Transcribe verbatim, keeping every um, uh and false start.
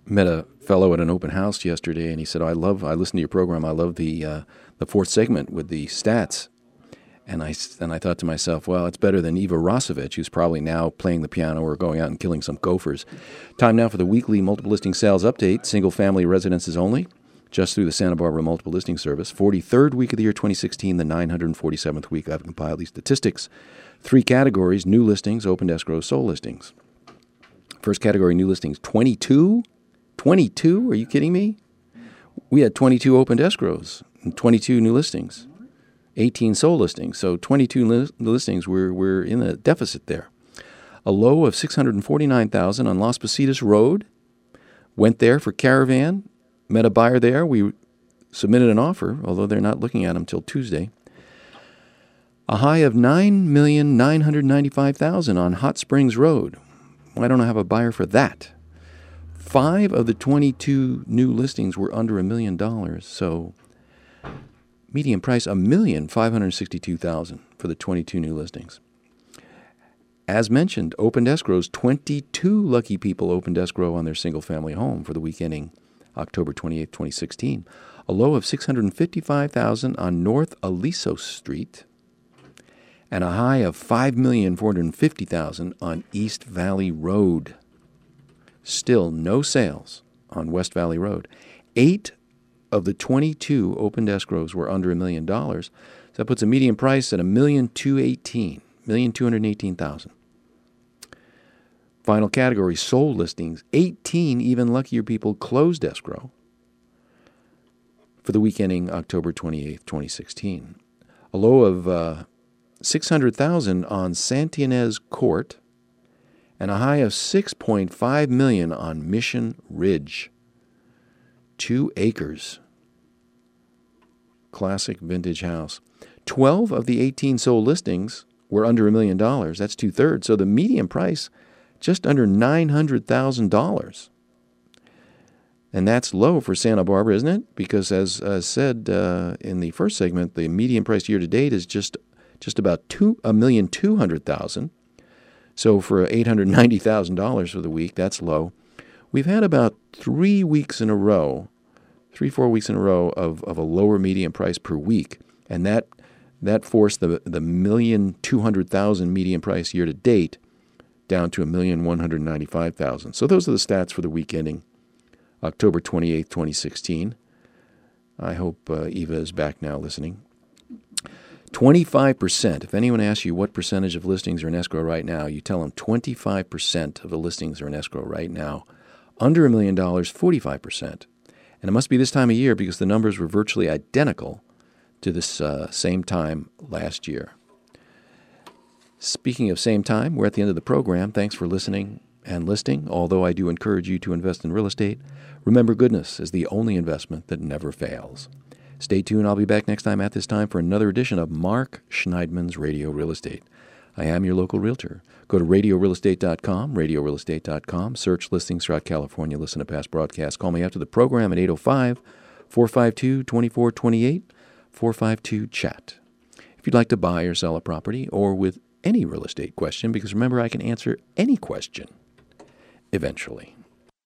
met a fellow at an open house yesterday, and he said, oh, I love, I listened to your program. I love the uh, the fourth segment with the stats. And I, and I thought to myself, well, it's better than Eva Rosovich, who's probably now playing the piano or going out and killing some gophers. Time now for the weekly multiple listing sales update, single-family residences only, just through the Santa Barbara Multiple Listing Service. forty-third week of the year twenty sixteen, the nine hundred forty-seventh week. I've compiled these statistics. Three categories: new listings, opened escrow, sold listings. First category, new listings, twenty-two? twenty-two? Are you kidding me? We had twenty-two opened escrows and twenty-two new listings. eighteen sold listings, so twenty-two li- listings, we're, we're in a deficit there. A low of six hundred forty-nine thousand on Las Positas Road. Went there for caravan, met a buyer there. We submitted an offer, although they're not looking at them till Tuesday. A high of nine million nine hundred ninety-five thousand on Hot Springs Road. Why don't I have a buyer for that? Five of the twenty-two new listings were under a million dollars, so median price, one million five hundred sixty-two thousand for the twenty-two new listings. As mentioned, opened escrows, twenty-two lucky people opened escrow on their single-family home for the week ending October twenty-eighth, twenty sixteen. A low of six hundred fifty-five thousand on North Aliso Street, and a high of five million four hundred fifty thousand on East Valley Road. Still no sales on West Valley Road. Eight of the twenty-two opened escrows were under a million dollars. So that puts a median price at a million two eighteen, million two hundred eighteen thousand. Final category, sold listings. eighteen even luckier people closed escrow for the week ending October twenty-eighth, twenty sixteen. A low of uh, six hundred thousand on Santinez Court, and a high of six point five million dollars on Mission Ridge. Two acres. Classic vintage house. Twelve of the eighteen sold listings were under a million dollars. That's two-thirds. So the median price, just under nine hundred thousand dollars. And that's low for Santa Barbara, isn't it? Because as uh, said uh, in the first segment, the median price year-to-date is just just about two a million two hundred thousand. So for eight hundred ninety thousand dollars for the week, that's low. We've had about three weeks in a row, three, four weeks in a row of, of a lower median price per week. And that that forced the the million two hundred thousand median price year to date down to a million one hundred ninety-five thousand. So those are the stats for the week ending October twenty-eighth, twenty sixteen. I hope uh, Eva is back now listening. twenty-five percent. If anyone asks you what percentage of listings are in escrow right now, you tell them twenty-five percent of the listings are in escrow right now. Under a million dollars, forty-five percent. And it must be this time of year because the numbers were virtually identical to this uh, same time last year. Speaking of same time, we're at the end of the program. Thanks for listening and listening. Although I do encourage you to invest in real estate, remember goodness is the only investment that never fails. Stay tuned. I'll be back next time at this time for another edition of Mark Schneidman's Radio Real Estate. I am your local realtor. Go to radio real estate dot com, radio real estate dot com. Search listings throughout California. Listen to past broadcasts. Call me after the program at eight oh five, four five two, two four two eight, four five two, chat. If you'd like to buy or sell a property or with any real estate question, because remember, I can answer any question eventually.